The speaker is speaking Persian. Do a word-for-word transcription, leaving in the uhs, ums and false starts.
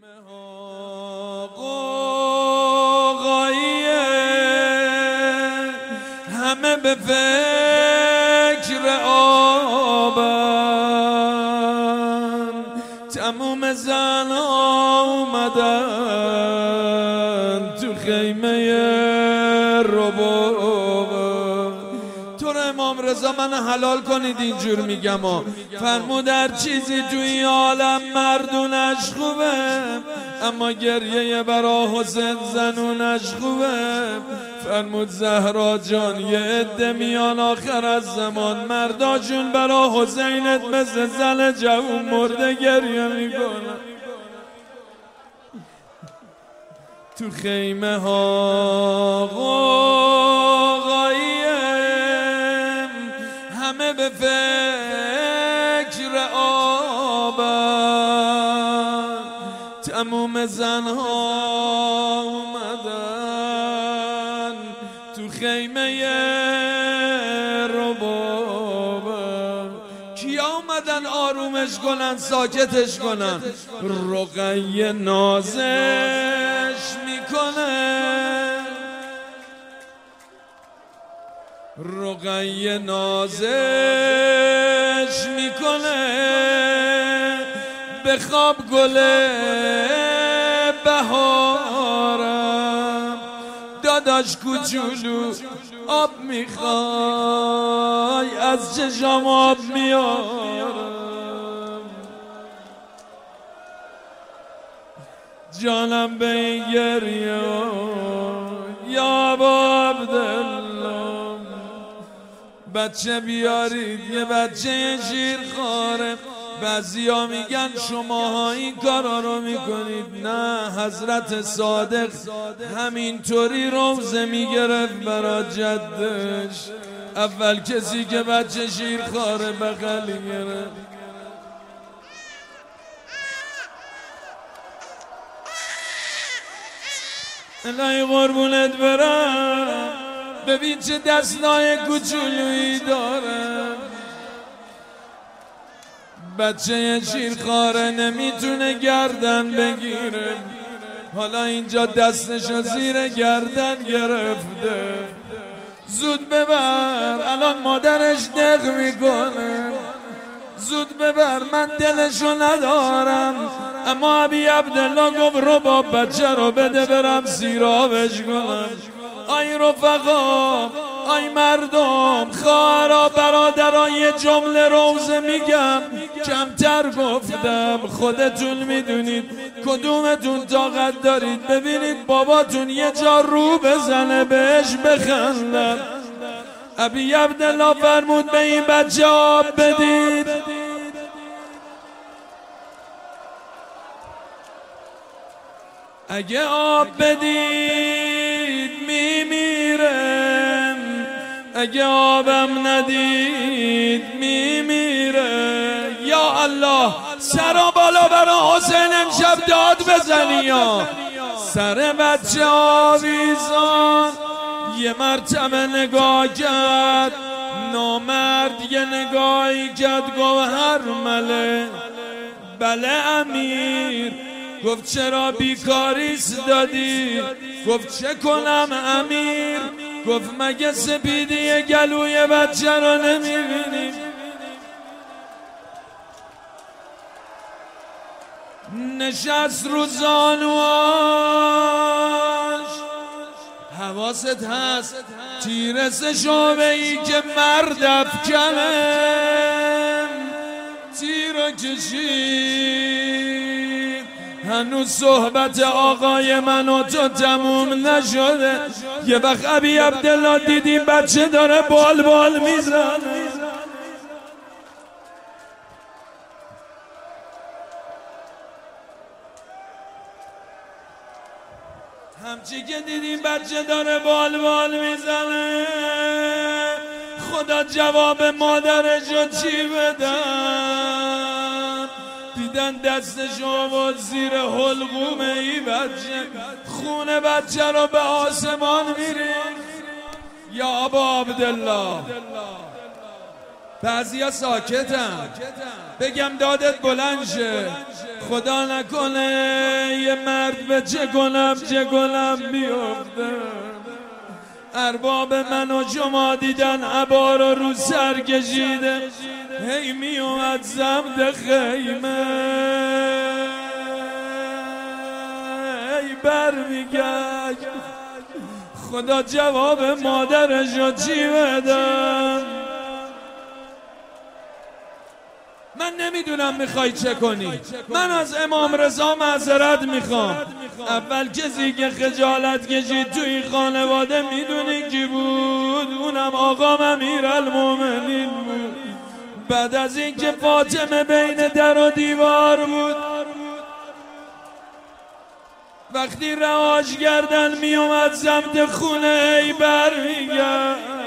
همه به فکر آبن، تموم زنها اومدن تو خیمه رباب. تو رو امام رضا من حلال کنید اینجور میگم ها. فرمود هر چیزی تو این عالم مردونش خوبه، اما گریه برا حسین زنونش خوبه. فرمود زهرا جان یه عده میان آخر از زمان، مرداشون برا حسینت مثل زن جوون مرده گریه میکنن. تو خیمه ها قوقاییم، همه به فکر آبن، تموم زنها اومدن تو خیمه رباب. کیا اومدن آرومش کنن ساکتش کنن؟ رقیه نازش میکنه، رقیه نازش میکنه. به خواب گل بهارم، داداش کوچولو آب میخوای، از چشام آب میارم. جانم به این گریه یا ابا عبدالله، بچه بیارید یه بچه شیرخواره. بعضیا میگن شماها این کارا رو میکنید، نه حضرت صادق همینطوری روزه میگرفت برا جدش. اول کسی که بچه شیرخواره بغل گرفت. الهی قربونت برم، ببین چه دستای کوچولویی دارم. بچه شیرخواره نمیتونه گردن بگیره، حالا اینجا دستشو زیر گردن گرفته. زود ببر، الان مادرش دق میکنه. زود ببر، من دلشو ندارم. اما ابی عبدالله گفت رباب بچه رو بده برم سیرابش کنم. آی رفقا، آی مردم، خواهرها برادرها، یه جمله روزه میگم، کمتر گفتم. خودتون میدونید کدومتون طاقت دارید ببینید باباتون یه جا رو بزنه بهش بخندن. ابی عبدالله فرمود به این بچه آب بدید. اگه آب بدید میمیرم، اگه آبم ندید میمیره. یا الله، سرا بالا برا حسین امشب داد بزنی. یا سر بچه آویزان یه مرتبه نگاه کرد، نامرد یه نگاهی کرد گفت هر مله. بله امیر. گفت چرا بیکاریست دادی؟ گفت چه کنم امیر؟ گفت مگه سپیدی گلوی بچه رو نمیبینی؟ نشست رو زانواش. حواست هست تیرس شعبه ای که مرد افکنم تیر رو کشید. هنوز صحبت آقای من و تو تموم نشده. یه وقت ابی عبدالله دیدیم بچه داره بال بال میزنه. همچی که دیدیم بچه داره بال بال میزنه، خدا جواب مادرشو چی بدن؟ دیدن دستشو آورد زیر حلقوم ای بچه، خون بچه رو به آسمان میریخت. یا ابا عبدالله، بعضیا ساکتم، بگم دادت بلند شه، خدا نکنه یه مرد به چه گلم چه گلم بیفته. ارباب من و شما دیدن عبا رو رو سر کشیده، هی می اومد زمد خیمه، هی بر میگشت خدا جواب مادرش رو چی بدم. من نمیدونم میخوای چه کنی. من از امام رضا معذرت میخوام. اول کسی که خجالت کشید توی خانواده میدونی کی بود؟ اونم آقام امیرالمومنین بود. بعد از اینکه فاطمه بین در و دیوار بود، وقتی رهاش کردن میومد سمت خونه ای برمیگرد،